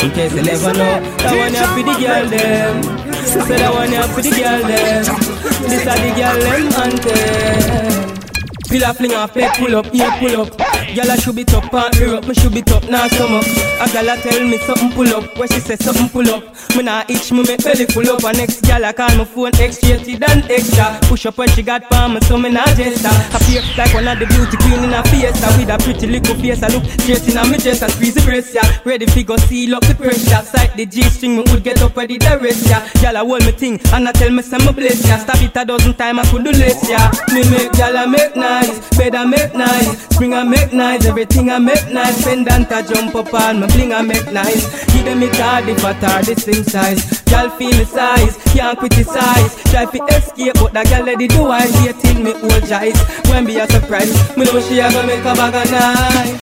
in case you never know. That one here for the girl them. Say that one here for the girl them. This are the girl them anthem. Pillar fling off, peg pull up, ear pull up. Gyal a should be top and ear up, me should be top, now sum up. A gyal a tell me something pull up, where she say something pull up. Me nah itch, me make belly full up. And next gyal a call my phone X-rated and extra. Push up when she got palm, so me nah jester. Appear like one of the beauty queen in a fiesta. With a pretty little face, I look straight in a me chest. I squeeze the breast, yeah. Ready fi go seal up the pressure. Sight the G-string, me would get up ready the rest, yeah. Gyal a hold me thing, and I tell me say me bless, yeah. Stab it a dozen time, I could do less, yeah. Me make gyal a make nice, bed I make nice, spring I make nice, everything I make nice. Pendant I jump up on my bling I make nice. Give them it hard if I tar the same size. Y'all feel the size, can't criticize. Try to escape but that girl let it do I. She think me old jive. When be a surprise, me know she a gonna make a bag of night.